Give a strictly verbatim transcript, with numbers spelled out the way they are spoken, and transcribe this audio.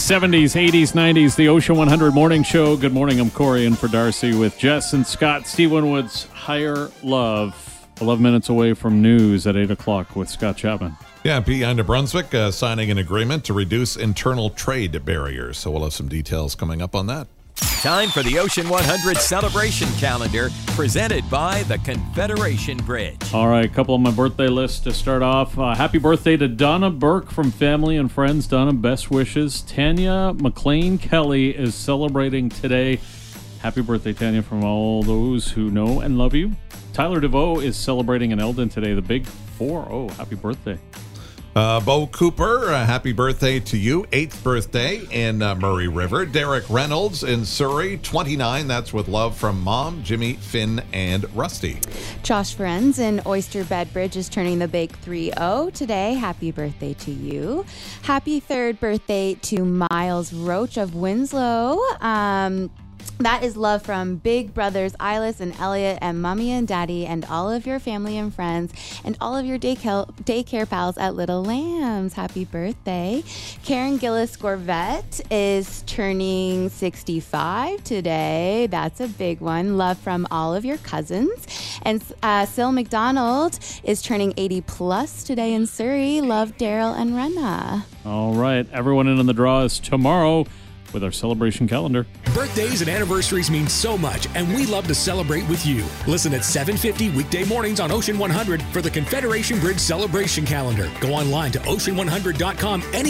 seventies, eighties, nineties, the Ocean one hundred Morning Show. Good morning, I'm Corey in for Darcy with Jess and Scott. Steve Winwood's Higher Love, eleven minutes away from news at eight o'clock with Scott Chapman. Yeah, P E New Brunswick uh, signing an agreement to reduce internal trade barriers. So we'll have some details coming up on that. Time for the Ocean one hundred Celebration Calendar, presented by the Confederation Bridge. All right, a couple on my birthday list to start off. Uh, happy birthday to Donna Burke from family and friends. Donna, best wishes. Tanya McLean Kelly is celebrating today. Happy birthday, Tanya, from all those who know and love you. Tyler DeVoe is celebrating in Eldon today, the big four. Oh, happy birthday. Uh, Bo Cooper, uh, happy birthday to you. Eighth birthday in uh, Murray River. Derek Reynolds in Surrey, twenty-nine. That's with love from Mom, Jimmy, Finn, and Rusty. Josh Friends in Oyster Bed Bridge is turning the big three oh today. Happy birthday to you. Happy third birthday to Miles Roach of Winslow. Um... That is love from big brothers Eilis and Elliot and Mommy and Daddy and all of your family and friends and all of your daycare, daycare pals at Little Lambs. Happy birthday. Karen Gillis Gorvette is turning sixty-five today. That's a big one. Love from all of your cousins. And uh, Sil McDonald is turning eighty plus today in Surrey. Love Daryl and Renna. All right, everyone in on the draw is tomorrow with our celebration calendar. Birthdays and anniversaries mean so much, and we love to celebrate with you. Listen at seven fifty weekday mornings on Ocean one hundred for the Confederation Bridge Celebration Calendar. Go online to ocean one hundred dot com any